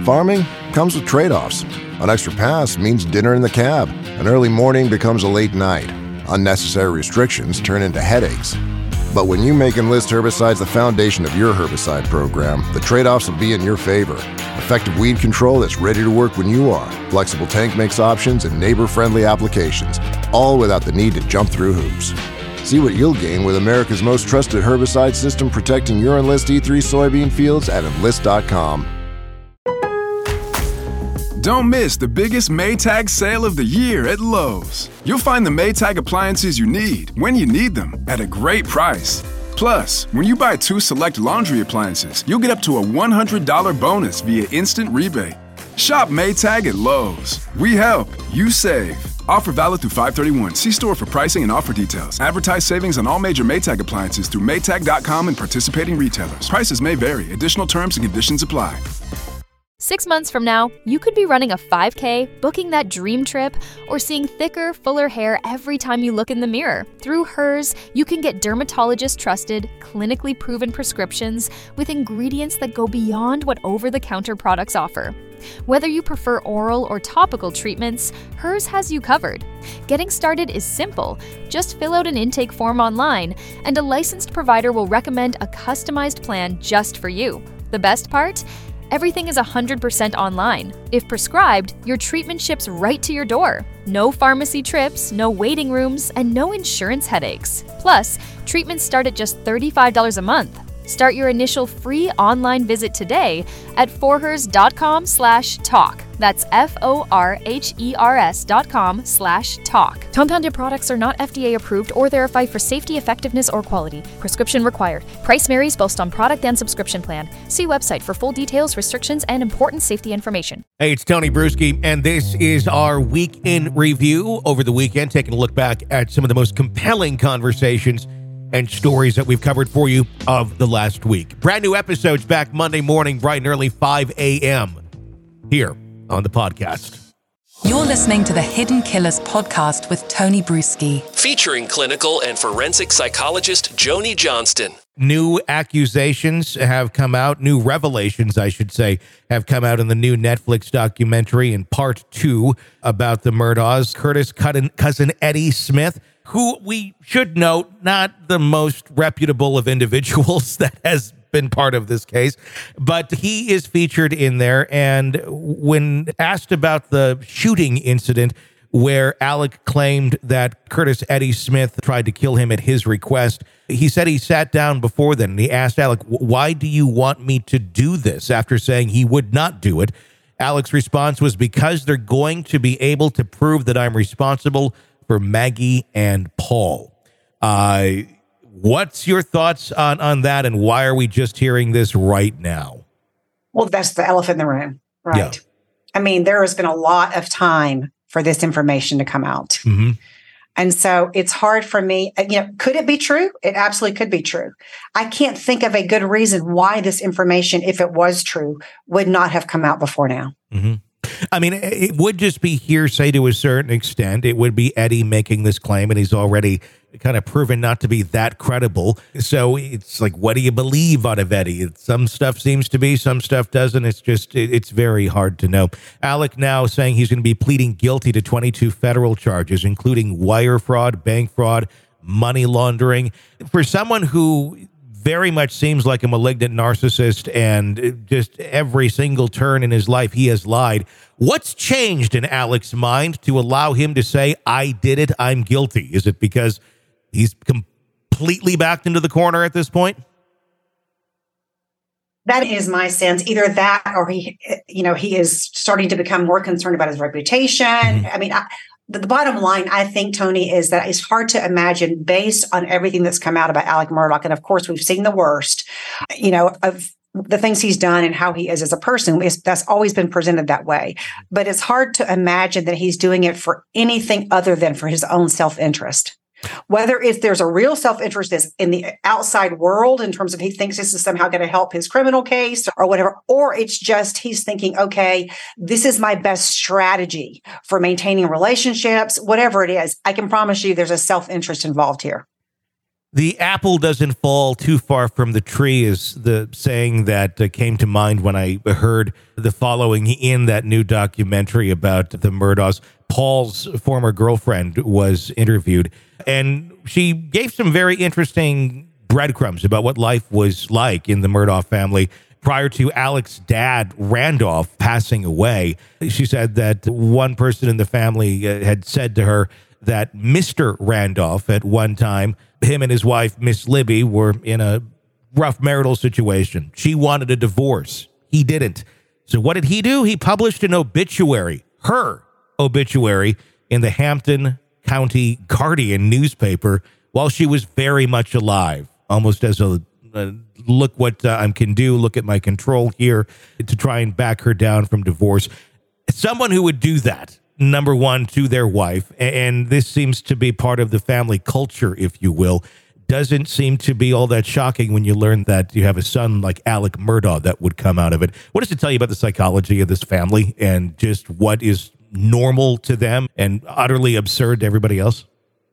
Farming comes with trade-offs. An extra pass means dinner in the cab. An early morning becomes a late night. Unnecessary restrictions turn into headaches. But when you make Enlist herbicides the foundation of your herbicide program, the trade-offs will be in your favor. Effective weed control that's ready to work when you are. Flexible tank mix options and neighbor-friendly applications, all without the need to jump through hoops. See what you'll gain with America's most trusted herbicide system protecting your Enlist E3 soybean fields at Enlist.com. Don't miss the biggest Maytag sale of the year at Lowe's. You'll find the Maytag appliances you need when you need them at a great price. Plus, when you buy 2 select laundry appliances, you'll get up to a $100 bonus via instant rebate. Shop Maytag at Lowe's. We help, you save. Offer valid through 5/31. See store for pricing and offer details. Advertise savings on all major Maytag appliances through Maytag.com and participating retailers. Prices may vary. Additional terms and conditions apply. 6 months from now, you could be running a 5K, booking that dream trip, or seeing thicker, fuller hair every time you look in the mirror. Through Hers, you can get dermatologist-trusted, clinically proven prescriptions with ingredients that go beyond what over-the-counter products offer. Whether you prefer oral or topical treatments, Hers has you covered. Getting started is simple. Just fill out an intake form online, and a licensed provider will recommend a customized plan just for you. The best part? Everything is 100% online. If prescribed, your treatment ships right to your door. No pharmacy trips, no waiting rooms, and no insurance headaches. Plus, treatments start at just $35 a month. Start your initial free online visit today at forhers.com/talk. That's FORHERS.com/talk. Compounded products are not FDA approved or verified for safety, effectiveness, or quality. Prescription required. Price varies based on product and subscription plan. See website for full details, restrictions, and important safety information. Hey, it's Tony Bruschi, and this is our Week in Review. Over the weekend, taking a look back at some of the most compelling conversations and stories that we've covered for you of the last week. Brand new episodes back Monday morning, bright and early, 5 a.m. here on the podcast. You're listening to the Hidden Killers podcast with Tony Bruschi, featuring clinical and forensic psychologist Joni Johnston. New accusations have come out, new revelations, I should say, have come out in the new Netflix documentary in part 2 about the Murdaughs. Curtis' cousin Eddie Smith, who we should note, not the most reputable of individuals that has been part of this case, but he is featured in there. And when asked about the shooting incident where Alec claimed that Curtis Eddie Smith tried to kill him at his request, he said he sat down before then and he asked Alec, "Why do you want me to do this?" after saying he would not do it. Alec's response was, "Because they're going to be able to prove that I'm responsible for Maggie and Paul." What's your thoughts on that, and why are we just hearing this right now? Well, that's the elephant in the room, right? Yeah. I mean, there has been a lot of time for this information to come out. Mm-hmm. And so it's hard for me, could it be true? It absolutely could be true. I can't think of a good reason why this information, if it was true, would not have come out before now. Mm-hmm. I mean, it would just be hearsay to a certain extent. It would be Eddie making this claim, and he's already kind of proven not to be that credible. So it's like, what do you believe out of Eddie? Some stuff seems to be, some stuff doesn't. It's just, it's very hard to know. Alec now saying he's going to be pleading guilty to 22 federal charges, including wire fraud, bank fraud, money laundering. For someone who very much seems like a malignant narcissist, and just every single turn in his life he has lied. What's changed in Alec's mind to allow him to say, "I did it, I'm guilty"? Is it because he's completely backed into the corner at this point? That is my sense. Either that, or he is starting to become more concerned about his reputation. Mm-hmm. I mean, the bottom line, I think, Tony, is that it's hard to imagine, based on everything that's come out about Alec Murdaugh. And of course, we've seen the worst, of the things he's done and how he is as a person. That's always been presented that way. But it's hard to imagine that he's doing it for anything other than for his own self-interest. Whether there's a real self-interest that's in the outside world in terms of he thinks this is somehow going to help his criminal case or whatever, or it's just he's thinking, okay, this is my best strategy for maintaining relationships, whatever it is, I can promise you there's a self-interest involved here. The apple doesn't fall too far from the tree is the saying that came to mind when I heard the following in that new documentary about the Murdaughs. Paul's former girlfriend was interviewed, and she gave some very interesting breadcrumbs about what life was like in the Murdaugh family prior to Alec's dad, Randolph, passing away. She said that one person in the family had said to her that Mr. Randolph, at one time, him and his wife, Miss Libby, were in a rough marital situation. She wanted a divorce. He didn't. So what did he do? He published an obituary, her obituary, in the Hampton County Guardian newspaper while she was very much alive, almost as a look what I can do, look at my control here, to try and back her down from divorce. Someone who would do that, number one, to their wife, and this seems to be part of the family culture, if you will, doesn't seem to be all that shocking when you learn that you have a son like Alec Murdaugh that would come out of it. What does it tell you about the psychology of this family and just what is normal to them and utterly absurd to everybody else?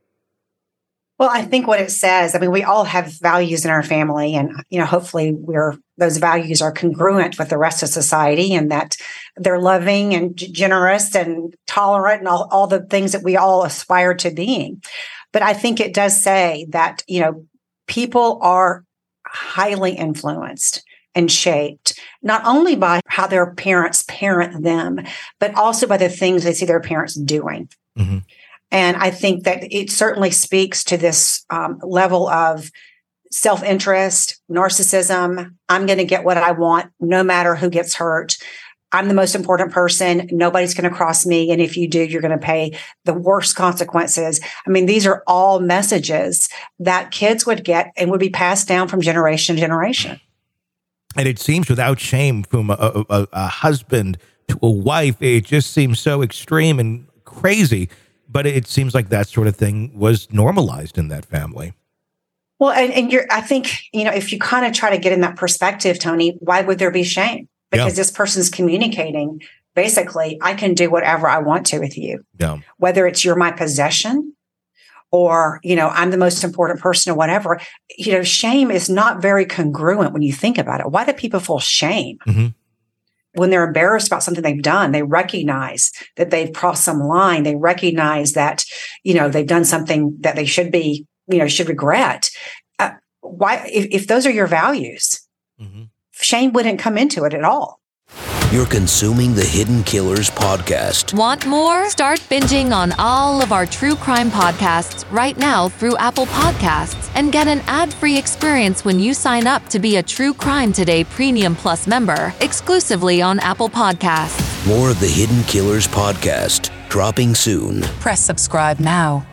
Well, I think what it says, I mean, we all have values in our family, and, hopefully those values are congruent with the rest of society, and that they're loving and generous and tolerant and all the things that we all aspire to being. But I think it does say that, people are highly influenced and shaped, not only by how their parents parent them, but also by the things they see their parents doing. Mm-hmm. And I think that it certainly speaks to this level of self-interest, narcissism. I'm going to get what I want, no matter who gets hurt. I'm the most important person. Nobody's going to cross me. And if you do, you're going to pay the worst consequences. I mean, these are all messages that kids would get and would be passed down from generation to generation. And it seems without shame from a husband to a wife, it just seems so extreme and crazy. But it seems like that sort of thing was normalized in that family. Well, I think, if you kind of try to get in that perspective, Tony, why would there be shame? Because this person's communicating, basically, I can do whatever I want to with you. Yeah. Whether it's you're my possession or, I'm the most important person or whatever. Shame is not very congruent when you think about it. Why do people feel shame? Mm-hmm. When they're embarrassed about something they've done, they recognize that they've crossed some line. They recognize that, they've done something that they should regret. Why, if those are your values, mm-hmm. shame wouldn't come into it at all. You're consuming the Hidden Killers podcast. Want more? Start binging on all of our true crime podcasts right now through Apple Podcasts and get an ad-free experience when you sign up to be a True Crime Today Premium Plus member exclusively on Apple Podcasts. More of the Hidden Killers podcast dropping soon. Press subscribe now.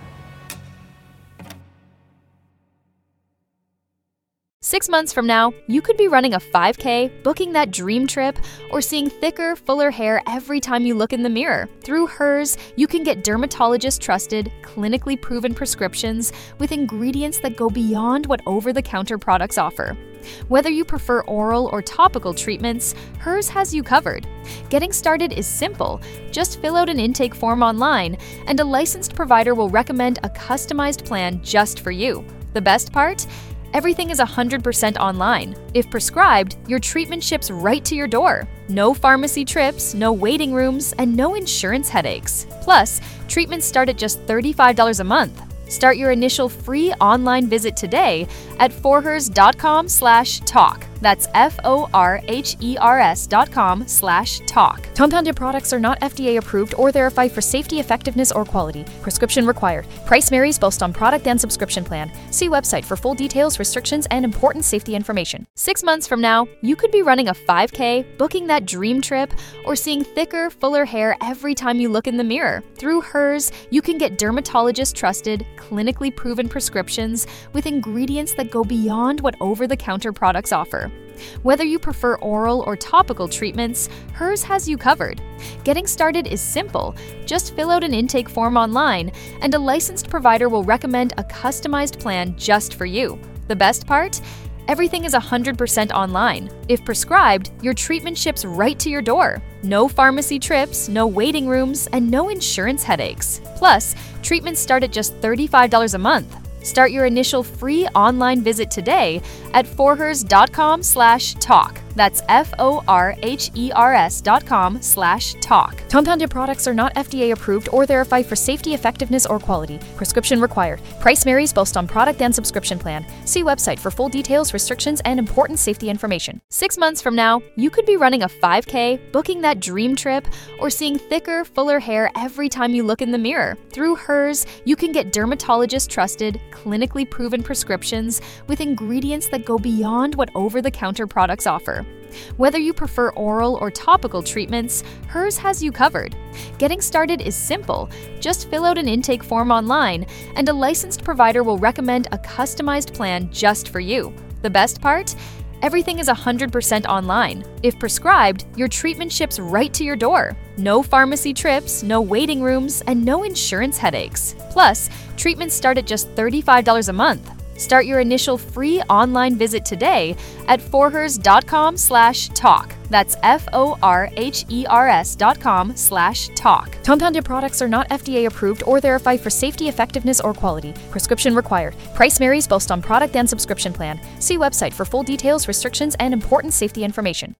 6 months from now, you could be running a 5K, booking that dream trip, or seeing thicker, fuller hair every time you look in the mirror. Through Hers, you can get dermatologist-trusted, clinically proven prescriptions with ingredients that go beyond what over-the-counter products offer. Whether you prefer oral or topical treatments, Hers has you covered. Getting started is simple. Just fill out an intake form online, and a licensed provider will recommend a customized plan just for you. The best part? Everything is 100% online. If prescribed, your treatment ships right to your door. No pharmacy trips, no waiting rooms, and no insurance headaches. Plus, treatments start at just $35 a month. Start your initial free online visit today at forhers.com/talk. That's FORHERS.com/talk. Compounded products are not FDA approved or verified for safety, effectiveness, or quality. Prescription required. Price varies based on product and subscription plan. See website for full details, restrictions, and important safety information. 6 months from now, you could be running a 5K, booking that dream trip, or seeing thicker, fuller hair every time you look in the mirror. Through Hers, you can get dermatologist-trusted, clinically proven prescriptions with ingredients that go beyond what over-the-counter products offer. Whether you prefer oral or topical treatments, Hers has you covered. Getting started is simple. Just fill out an intake form online, and a licensed provider will recommend a customized plan just for you. The best part? Everything is 100% online. If prescribed, your treatment ships right to your door. No pharmacy trips, no waiting rooms, and no insurance headaches. Plus, treatments start at just $35 a month. Start your initial free online visit today at forhers.com/talk. That's forhers.com/talk. Compounded products are not FDA approved or verified for safety, effectiveness, or quality. Prescription required. Price varies based on product and subscription plan. See website for full details, restrictions, and important safety information. 6 months from now, you could be running a 5K, booking that dream trip, or seeing thicker, fuller hair every time you look in the mirror. Through Hers, you can get dermatologist-trusted, clinically proven prescriptions with ingredients that go beyond what over-the-counter products offer. Whether you prefer oral or topical treatments, Hers has you covered. Getting started is simple. Just fill out an intake form online, and a licensed provider will recommend a customized plan just for you. The best part? Everything is 100% online. If prescribed, your treatment ships right to your door. No pharmacy trips, no waiting rooms, and no insurance headaches. Plus, treatments start at just $35 a month. Start your initial free online visit today at forhers.com/talk. That's forhers.com/talk. Compounded products are not FDA approved or verified for safety, effectiveness, or quality. Prescription required. Price varies based on product and subscription plan. See website for full details, restrictions, and important safety information.